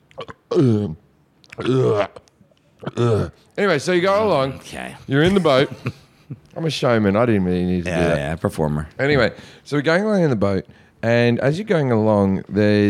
Anyway, so you go along. Okay. You're in the boat. I'm a showman. I didn't really need to do that. Yeah, performer. Anyway, so we're going along in the boat, and as you're going along,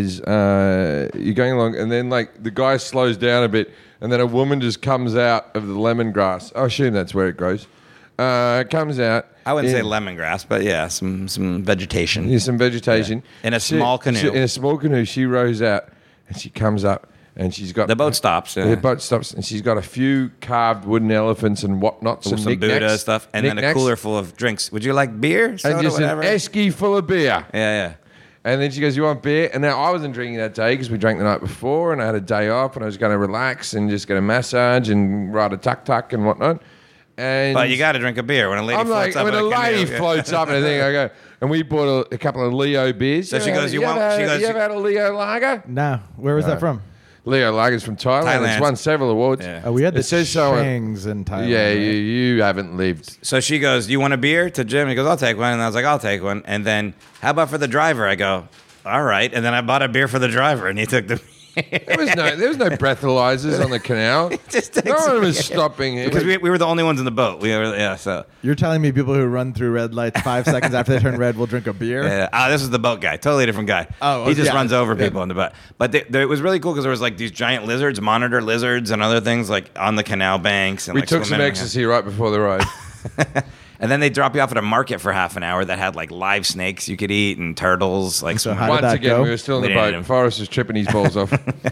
you're going along, and then like the guy slows down a bit, and then a woman just comes out of the lemongrass. I assume that's where it grows. Comes out. I wouldn't say lemongrass, but yeah, some vegetation. There's some vegetation In a small canoe. In a small canoe, she rows out, and she comes up, and she's got The boat stops. The boat stops, and she's got a few carved wooden elephants and whatnots and some knickknacks, Buddha stuff, and then a knickknacks, cooler full of drinks. Would you like beer, soda, and just whatever? an esky full of beer. Yeah. And then she goes, "You want beer?" And now I wasn't drinking that day because we drank the night before, and I had a day off, and I was going to relax and just get a massage and ride a tuk-tuk and whatnot. And But you got to drink a beer when a lady I'm like, floats up. when in a canoe. lady Yeah. floats up, and I think I go, and we bought a couple of Leo beers. So she goes, "You want-" Ever, she goes, "You ever had a Leo lager?" No, where was that from? Leo lager's from Thailand. It's Thailand. won several awards. Yeah. Oh, we had the It says so on- Changs in Thailand. Yeah, right? you haven't lived. So she goes, "Do you want a beer?" To Jim. He goes, "I'll take one." And I was like, "I'll take one." And then, how about for the driver? I go, "All right." And then I bought a beer for the driver, and he took the. There was no breathalyzers on the canal. Just No takes one a was beer. stopping him. Because we were the only ones in the boat. So You're telling me people who run through red lights 5 seconds after they turn red will drink a beer? this is the boat guy, totally different guy. Oh, he just yeah. runs over people in the boat. But it was really cool because there was like these giant lizards, monitor lizards, and other things like on the canal banks. And We like took some swimming in. ecstasy right before the ride. And then they drop you off at a market for half an hour that had like live snakes you could eat and turtles. Like So some, how did Once that again, go? we were still in We the didn't boat. him. Forrest was tripping his balls off.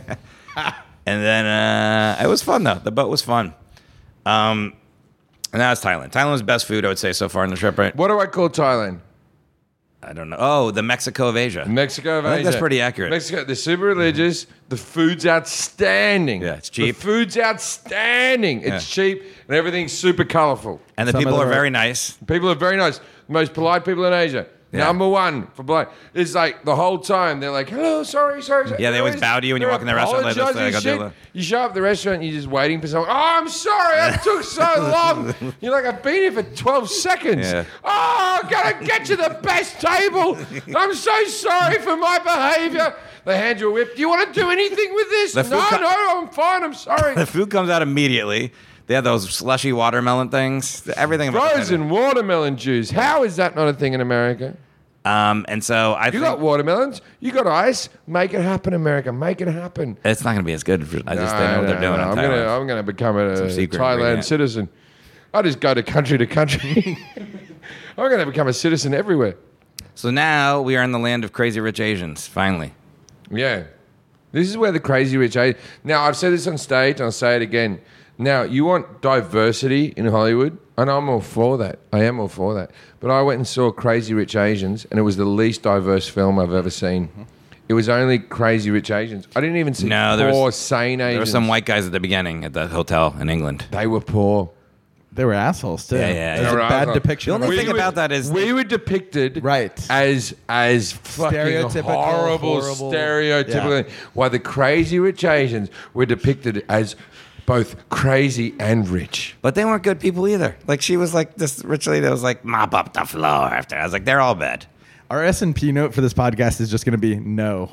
and then it was fun though. The boat was fun. And that was Thailand. Thailand was best food I would say so far on the trip. Right? What do I call Thailand? I don't know. Oh, the Mexico of Asia. Mexico of I think that's Asia. pretty accurate. Mexico, they're super religious. The food's outstanding. Yeah, it's cheap. The food's outstanding. It's cheap and everything's super colorful. And the Some people of are the- very nice. People are very nice. The most polite people in Asia. Number one for blind. It's like the whole time they're like, hello, sorry. Yeah, they always bow to you when you walk in the restaurant like this. Apologizing Like, shit. You show up at the restaurant, you're just waiting for someone. Oh, I'm sorry, that took so long. You're like, I've been here for 12 seconds. Yeah. Oh, I gotta get you the best table. I'm so sorry for my behavior. They hand you a whip. Do you want to do anything with this? The No, food I'm fine. I'm sorry. The food comes out immediately. They have those slushy watermelon things. Everything about Frozen watermelon juice. How is that not a thing in America? And so I You think got watermelons. You got ice. Make it happen, America. Make it happen. it's not going to be as good. I just don't know what they're doing. No. in Thailand. I'm gonna become a Some secret Thailand ingredient. citizen. I just go to country. I'm gonna become a citizen everywhere. So now we are in the land of crazy rich Asians. Finally, Yeah, this is where the crazy rich. Now I've said this on stage. And I'll say it again. Now you want diversity in Hollywood, and I'm all for that. I am all for that. But I went and saw Crazy Rich Asians, and it was the least diverse film I've ever seen. It was only Crazy Rich Asians. I didn't even see poor, sane Asians. there were some white guys at the beginning at the hotel in England. They were poor. They were assholes too. Yeah. It was a They were bad assholes. depiction. The of only our- thing about that is we were depicted Right. as fucking Stereotypical, horrible, horrible. stereotypical. Yeah. While the Crazy Rich Asians were depicted as both crazy and rich. But they weren't good people either. Like she was like this rich lady that was like mop up the floor after. I was like, they're all bad. Our S&P note for this podcast is just going to be no.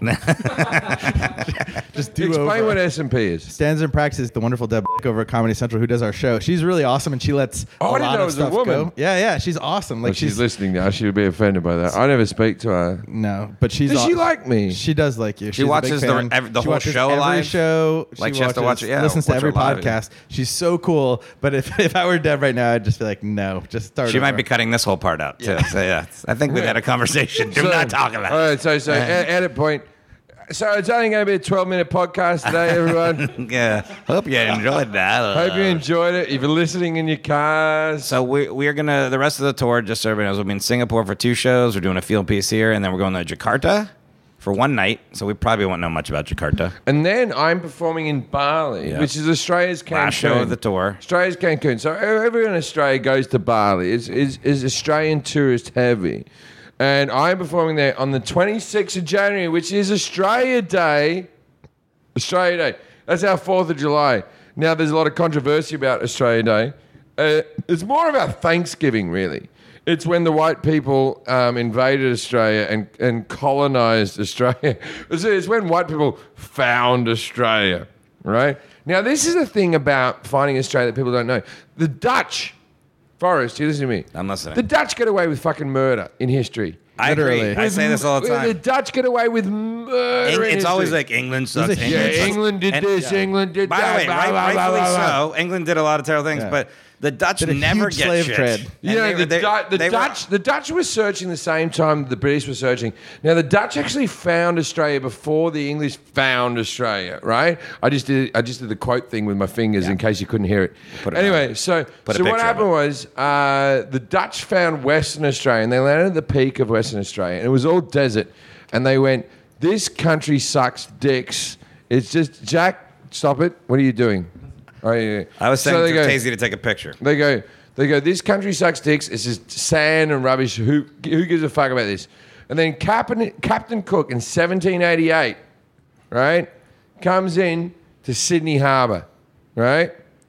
Just do Explain over. what S&P is. Stands and practices the wonderful Deb over at Comedy Central who does our show. She's really awesome and she lets Oh, I a didn't lot know it of was a stuff woman. go. Yeah, she's awesome. Like Well, she's listening now. She would be offended by that. I never speak to her. No, but she's. Does she like me? She does like you. She's a watches big fan. the She whole watches show every live? show. Like she has to watch it, yeah, listens to watch every her live, podcast. She's so cool. But if I were Deb right now, I'd just be like, no, just start. She might over. be cutting this whole part out too. So yeah, I think we've had a conversation. Do not talk about All it. right, so edit point. So it's only going to be a 12-minute podcast today, everyone. Yeah, hope you enjoyed that. Hope you enjoyed it. If you're listening in your cars. So we're gonna the rest of the tour. Just so everybody knows, we'll be in Singapore for 2 shows. We're doing a field piece here, and then we're going to Jakarta for 1 night. So we probably won't know much about Jakarta. And then I'm performing in Bali, Yeah. which is Australia's Cancun. Last show of the tour. Australia's Cancun. So everyone in Australia goes to Bali. Is Australian tourist heavy. And I'm performing there on the 26th of January, which is Australia Day. Australia Day. That's our 4th of July. Now, there's a lot of controversy about Australia Day. It's more about Thanksgiving, really. It's when the white people invaded Australia and colonized Australia. It's when white people found Australia, right? Now, this is the thing about finding Australia that people don't know. The Dutch, Forrest, you listen to me. I'm listening. The Dutch get away with fucking murder in history. I agree. Literally. I say this all the The time. Dutch get away with murder. in It's always history. like England sucks. It's a huge- Yeah, sucks. England did And- this, England did By the that. way, blah, blah, blah, rightfully blah, blah. so. England did a lot of terrible things, Yeah. but the Dutch Did a never huge get slave shit. trade. And You know, they were- the Dutch were searching the same time the British were searching. Now, the Dutch actually found Australia before the English found Australia, right? I just did the quote thing with my fingers in case you couldn't hear it. Put it Anyway, on. so Put a what picture of happened it. was the Dutch found Western Australia, and they landed at the peak of Western Australia, and it was all desert. And they went, "This country sucks dicks." It's just, Jack, stop it. What are you doing? Oh, yeah. I was saying So they to go- Tazy to take a picture. They go, this country sucks dicks. It's just sand and rubbish. Who gives a fuck about this? And then Captain Cook in 1788, right, comes in to Sydney Harbour, right?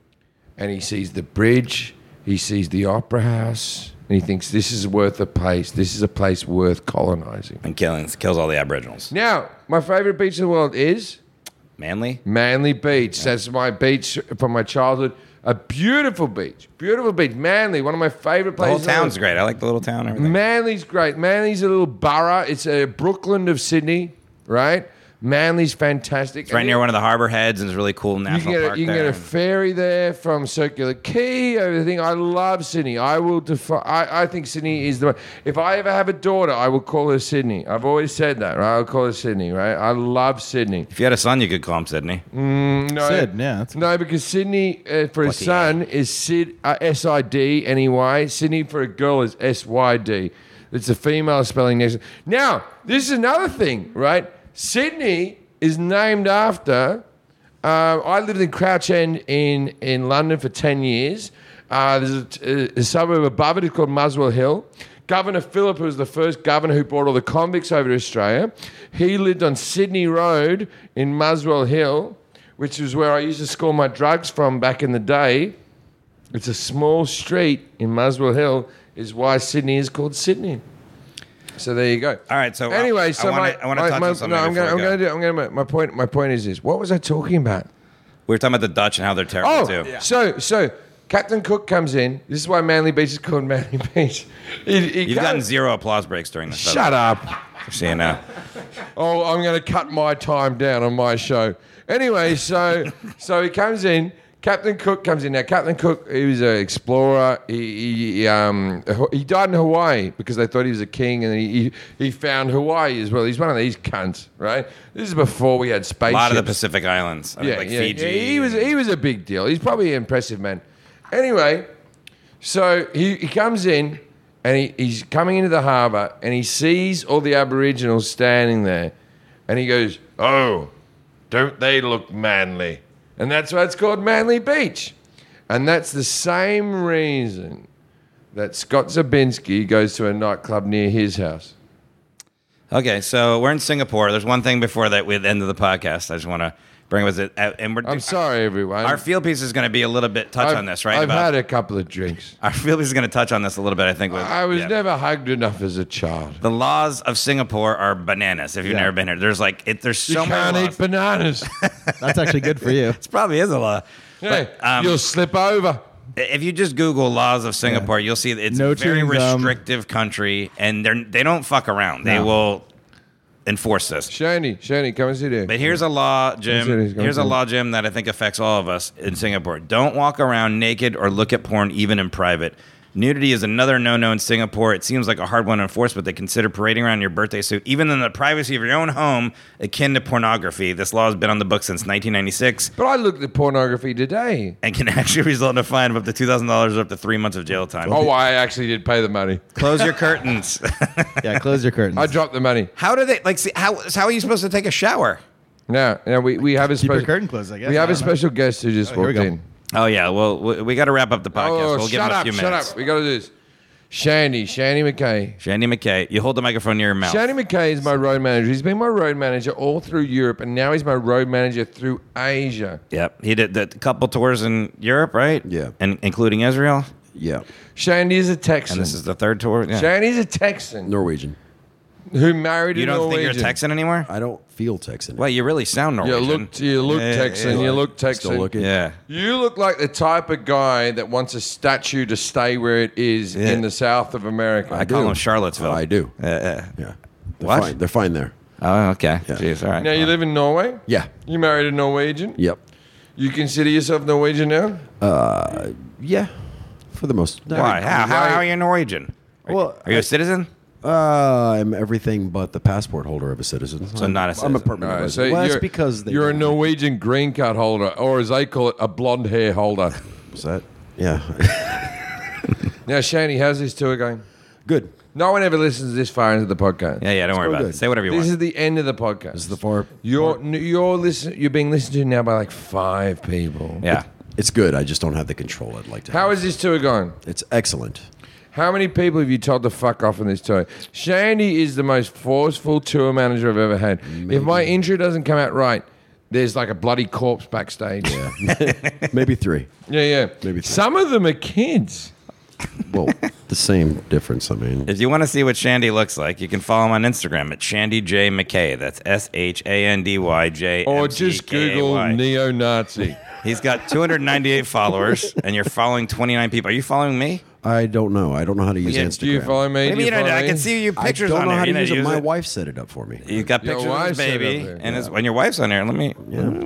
And he sees the bridge, he sees the opera house, and he thinks this is worth a place. This is a place worth colonising. And kills all the Aboriginals. Now, my favourite beach in the world is Manly? Manly Beach. That's my beach from my childhood. A beautiful beach. Manly, one of my favourite The whole places. in the town's world. great. I like the little town and everything. Manly's great. Manly's a little borough. It's a Brooklyn of Sydney, right? Manly's fantastic. It's right near one of the harbor heads and it's a really cool national park You can there. get a ferry there from Circular Quay, everything. I love Sydney. I think Sydney is the. If I ever have a daughter, I will call her Sydney. I've always said that, right? I'll call her Sydney, right? I love Sydney. If you had a son, you could call him Sydney. No, Sid, yeah, that's- no, because Sydney for his What's he son is SIDNEY. Sydney for a girl is SYD. It's a female spelling next. Now, this is another thing, right? Sydney is named after. I lived in Crouch End in London for 10 years. There's a suburb above it. It's called Muswell Hill. Governor Phillip was the first governor who brought all the convicts over to Australia. He lived on Sydney Road in Muswell Hill, which was where I used to score my drugs from back in the day. It's a small street in Muswell Hill, is why Sydney is called Sydney. So there you go. All right. So anyway, I want to touch on something. My point is this. What was I talking about? We were talking about the Dutch and how they're terrible too. So Captain Cook comes in. This is why Manly Beach is called Manly Beach. You've gotten 0 applause breaks during this. Shut up. Just so you know. Oh, I'm going to cut my time down on my show. Anyway, so he comes in. Captain Cook comes in. Now, Captain Cook, he was an explorer. He died in Hawaii because they thought he was a king, and he found Hawaii as well. He's one of these cunts, right? This is before we had spaceships. A lot of the Pacific Islands, Fiji. Yeah, he was a big deal. He's probably an impressive man. Anyway, so he comes in, and he's coming into the harbour, and he sees all the Aboriginals standing there, and he goes, "Oh, don't they look manly?" And that's why it's called Manly Beach. And that's the same reason that Scott Zabinski goes to a nightclub near his house. Okay, so we're in Singapore. There's one thing before that we end of the podcast. I just want to bring with it. And I'm sorry, everyone. Our field piece is going to be a little bit touch on this, right? I've had a couple of drinks. Our field piece is going to touch on this a little bit, I think. I was never hugged enough as a child. The laws of Singapore are bananas. If you've never been here, there's there's so many. You can't eat bananas. That's actually good for you. It probably is a law. Yeah, But, you'll slip over. If you just Google laws of Singapore, you'll see it's a very restrictive country, and they don't fuck around. They will enforce this. Shani, come and sit here. But here's a law, Jim. Here's a law, Jim, that I think affects all of us in Singapore. Don't walk around naked or look at porn, even in private. Nudity is another no-no in Singapore. It seems like a hard one to enforce, but they consider parading around your birthday suit, even in the privacy of your own home, akin to pornography. This law has been on the books since 1996. But I looked at pornography today. And can actually result in a fine of up to $2,000 or up to 3 months of jail time. Oh, I actually did pay the money. Close your curtains. Yeah, close your curtains. I dropped the money. How do they, how are you supposed to take a shower? No, we have a Keep special your curtain closed, I guess. We have a special guest who just walked in. Oh, yeah. Well, we got to wrap up the podcast. We'll give him a few minutes. Shut up. We got to do this. Shandy McKay. Shandy McKay. You hold the microphone near your mouth. Shandy McKay is my road manager. He's been my road manager all through Europe, and now he's my road manager through Asia. Yep. He did a couple tours in Europe, right? Yeah. And including Israel? Yeah. Shandy is a Texan. And this is the third tour? Yeah. Shandy's a Texan Norwegian. who married You a don't Norwegian. think you're a Texan anymore? I don't feel Texan. Well, you really sound Norwegian. You look Texan. You look Texan. Still looking. Yeah. You look like the type of guy that wants a statue to stay where it is in the south of America. I call him Charlottesville. I do. Yeah. Yeah. They're What? fine. They're fine there. Oh, okay. Yeah. Jeez, all right. Now, you live in Norway? Yeah. You married a Norwegian? Yep. You consider yourself Norwegian now? Yeah. For the most. Why? How are you Norwegian? Well, Are you a citizen? I'm everything but the passport holder of a citizen. So not a I'm a citizen. permanent All right, resident. so Well, that's you're, because you're a Norwegian green card holder, or as they call it, a blonde hair holder. What's that? Yeah. Now, Shani, how's this tour going? Good. No one ever listens this far into the podcast. Yeah, don't worry going about it. good. Say whatever you This want. is the end of the podcast. This is the far. You're being listened to now by like 5 people. Yeah. It's good. I just don't have the control I'd like to. How have. is this tour going? It's excellent. How many people have you told to fuck off on this tour? Shandy is the most forceful tour manager I've ever had. If my intro doesn't come out right, there's like a bloody corpse backstage. Maybe 3. Yeah. Maybe 3. Some of them are kids. Well, the same difference. I mean, If you want to see what Shandy looks like, you can follow him on Instagram at Shandy J McKay. That's ShandyJ. Or just Google neo-Nazi. He's got 298 followers, and you're following 29 people. Are you following me? I don't know. I don't know how to use Yeah, Instagram. Do you follow me? What do you mean? I can see your I pictures don't on know there. how to You use it. use My it. wife set it up for me. You got Your pictures of wife his set it baby, up there. and when your wife's on there, let me.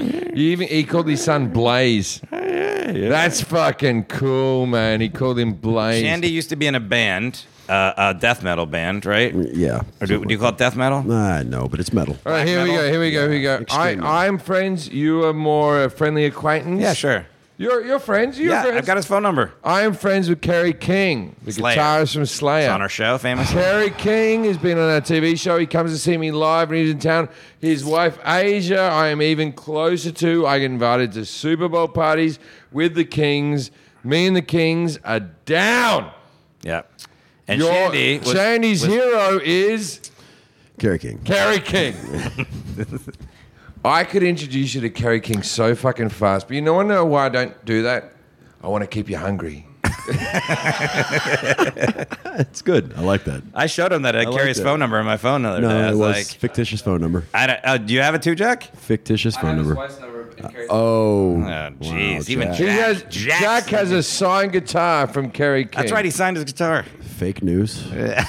He called his son Blaze. That's fucking cool, man. He called him Blaze. Shandy used to be in a band, a death metal band, right? Yeah. Or do you call it death metal? No, but it's metal. All right, here we go. Extreme. I'm friends. You are more a friendly acquaintance. Yeah, sure. You're friends. You're Yeah, friends. I've got his phone number. I am friends with Kerry King, the Slayer. guitarist from Slayer. It's on our show, famous. Kerry King has been on our TV show. He comes to see me live when he's in town. His wife, Asia, I am even closer to. I get invited to Super Bowl parties with the Kings. Me and the Kings are down. Yeah. And Shandy Shandy's hero is Kerry King. Kerry King. I could introduce you to Kerry King so fucking fast, but you know why I don't do that? I want to keep you hungry. It's good. I like that. I showed him that I like Kerry's that. phone number on my phone the other day. I No, it was was like, fictitious phone number. do you have it too, Jack? Fictitious phone number. Oh, Wow, jeez. Even Jack. Jack has a signed guitar from Kerry King. That's right. He signed his guitar. Fake news.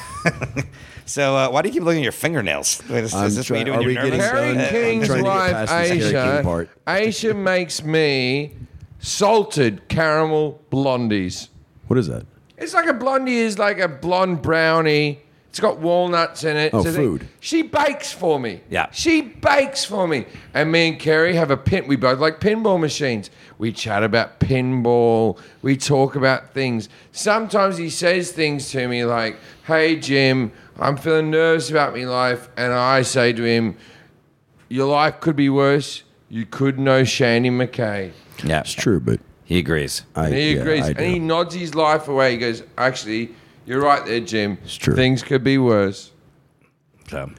So why do you keep looking at your fingernails? Wait, is this what you do when are you're we nervous? getting Kerry done? I'm King's trying to get wife, past this Kerry King Aisha. part. Aisha makes me salted caramel blondies. What is that? It's like a blondie is like a blonde brownie. It's got walnuts in it. Oh, So food. She bakes for me. Yeah. She bakes for me. And me and Kerry have a pin. We both like pinball machines. We chat about pinball. We talk about things. Sometimes he says things to me like, hey, Jim, I'm feeling nervous about my life. And I say to him, your life could be worse. You could know Shandy McKay. Yeah, It's true, but he agrees. And he agrees. I And do. he nods his life away. He goes, actually, you're right there, Jim. It's true. Things could be worse. So,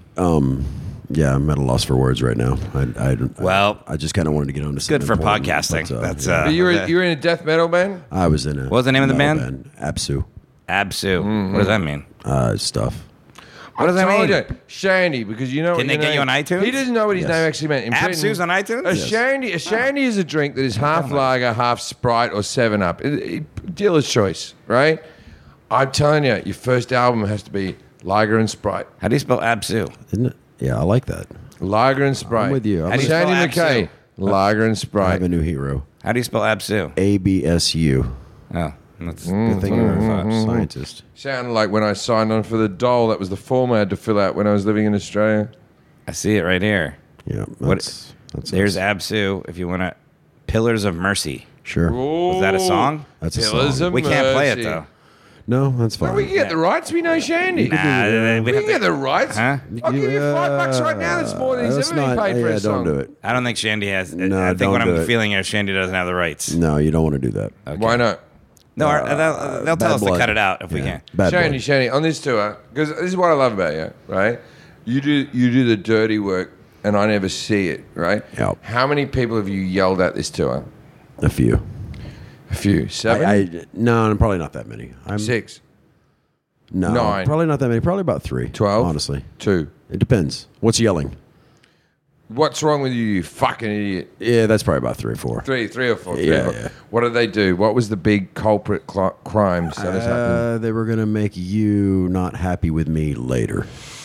Yeah, I'm at a loss for words right now. Well, I just kind of wanted to get on to good something for important, podcasting. but, That's yeah. But you were okay. you were in a death metal band? I was in a. What was the name of the metal band? Absu. Absu. What does that mean? Stuff. What does that I told mean? you, Shandy, because you know. Can what they your get you name- on iTunes? He doesn't know what his Yes. name actually meant. In Absu's Britain, on iTunes? A shandy is a drink that is half lager, half Sprite, or 7-Up. Dealer's choice, right? I'm telling you, your first album has to be lager and Sprite. How do you spell Absu? Isn't it? Yeah, I like that. Lager and Sprite. I'm with you. How do you Shandy spell McKay. Absu? Lager and I have Sprite. a new hero. How do you spell Absu? ABSU. Oh, that's Good thing you're a scientist. Sounded like when I signed on for the Dole. That was the form I had to fill out when I was living in Australia. I see it right here. Yeah, What- that's There's us. Absu. If you want to, Pillars of Mercy. Sure. Was that a song? That's a Pillars song. of We can't play it Mercy. though. No, that's fine. Well, we can get the rights. We know Shandy. Nah, We can get the rights. Huh? I'll give you $5 right now. That's more than he's That's ever been not- paid for yeah, a song. don't do it. I don't think Shandy has. No, I think don't what do I'm it. feeling is Shandy doesn't have the rights. No, you don't want to do that. Why not? No, they'll tell bad us to blood. cut it out if we can. Bad Shandy, blood. Shandy, on this tour, because this is what I love about you, right? You do the dirty work, and I never see it, right? Yep. How many people have you yelled at this tour? A few. A few. 7? No, probably not that many. 6? No, 9. probably not that many. Probably about 3. 12? Honestly, 2. it depends. What's yelling? What's wrong with you, you fucking idiot? Yeah, that's probably about 3 or 4. 3 or 4. Yeah, 4. yeah. What did they do? What was the big culprit crimes that has happened? They were gonna make you not happy with me later.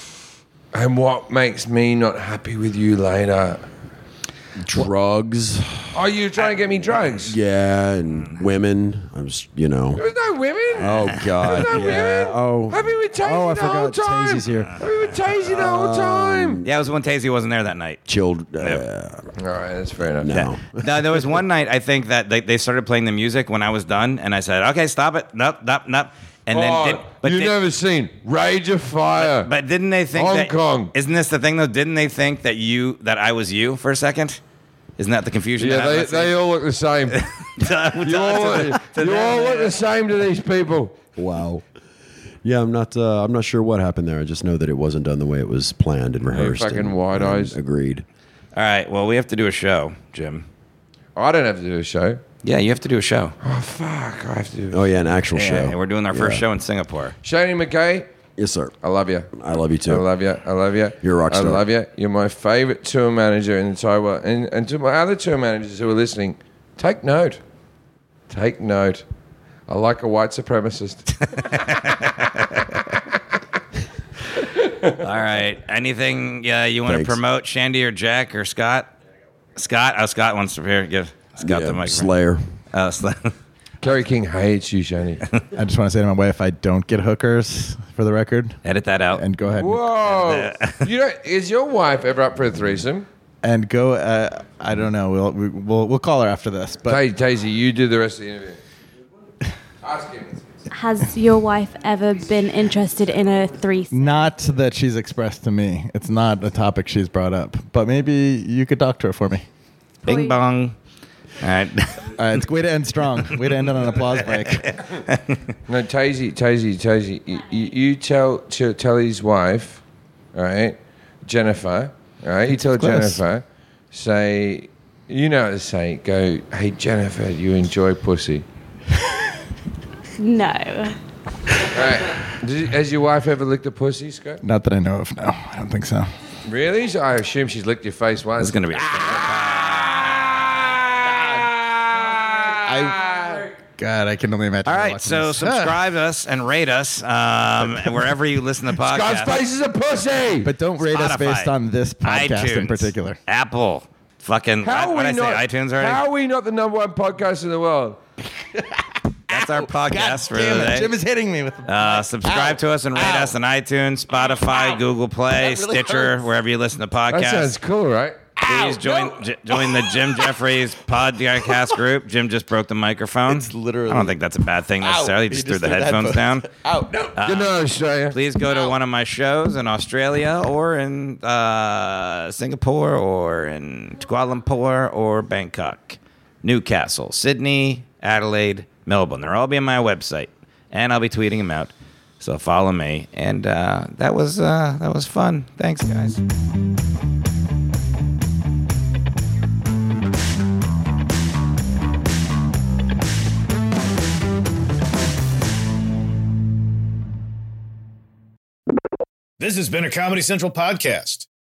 And what makes me not happy with you later? Drugs. Oh, you're trying to get me drugs? Yeah, and women. I was, There was no women. Oh God. There's no yeah. women. Oh. I've been with Tazy Oh, I the whole forgot time. Tazy's here. I've been with Tazy the whole time. Yeah, it was when Tazy wasn't there that night. Chilled. All right, that's fair enough. No. No, there was one night I think that they started playing the music when I was done, and I said, "Okay, stop it, nope." And then, You've never seen Rage of Fire. but didn't they think Hong that? Kong. Isn't this the thing though? Didn't they think that I was you for a second? Isn't that the confusion? Yeah, they all look the same. You all look the same to these people. Wow. Yeah, I'm not sure what happened there. I just know that it wasn't done the way it was planned and rehearsed. fucking and- wide and eyes. Agreed. All right. Well, we have to do a show, Jim. I don't have to do a show. Yeah, you have to do a show. Oh, fuck. I have to do Oh yeah, an actual Yeah, show. and we're doing our first Yeah. show in Singapore. Shane McKay, Yes, sir. I love you. I love you too. I love you. I love you. You're a rock star. I love you. You're my favorite tour manager in the entire world. And to my other tour managers who are listening, take note. Take note. I like a white supremacist. All right. Anything you want to Thanks. promote, Shandy or Jack or Scott? Scott. Oh, Scott wants to hear. Give Scott Yeah, the microphone. Slayer. Kerry King hates you, Shani. I just want to say to my wife, I don't get hookers, for the record. Edit that out. And go ahead Whoa. Is your wife ever up for a threesome? and go. I don't know. We'll call her after this. But Tazy, you do the rest of the interview. Ask him. Has your wife ever been interested in a threesome? not that she's expressed to me. It's not a topic she's brought up. But maybe you could talk to her for me. Bing bong. All right. It's way to end strong. Way to end on an applause break. No, Tazy, you tell his wife, all right, Jennifer, all right, you tell close. Jennifer, say, you know what to say, go, hey, Jennifer, you enjoy pussy. No. All right. Has your wife ever licked a pussy, Scott? Not that I know of. No, I don't think so. Really? So I assume she's licked your face once. It's going to be God, I can only imagine. All her right, watching so this. subscribe to us and rate us wherever you listen to podcasts. Scott's face is a pussy. But don't rate us Spotify, based on this podcast in iTunes, particular. Apple, fucking. How What are did we I not? say? iTunes already. How are we not the number one podcast in the world? That's our podcast for Damn the it, day. Jim is hitting me with. Subscribe to us and rate us on iTunes, Spotify, Google Play, That really Stitcher, hurts. wherever you listen to That podcasts. sounds cool, right? Please join the Jim Jeffries podcast group. Jim just broke the microphone. It's literally- I don't think that's a bad thing necessarily. He just threw the headphones down. Out. No. Good night, Australia. Please go to one of my shows in Australia or in Singapore or in Kuala Lumpur or Bangkok, Newcastle, Sydney, Adelaide, Melbourne. They'll all be on my website, and I'll be tweeting them out. So follow me. And that was fun. Thanks, guys. This has been a Comedy Central podcast.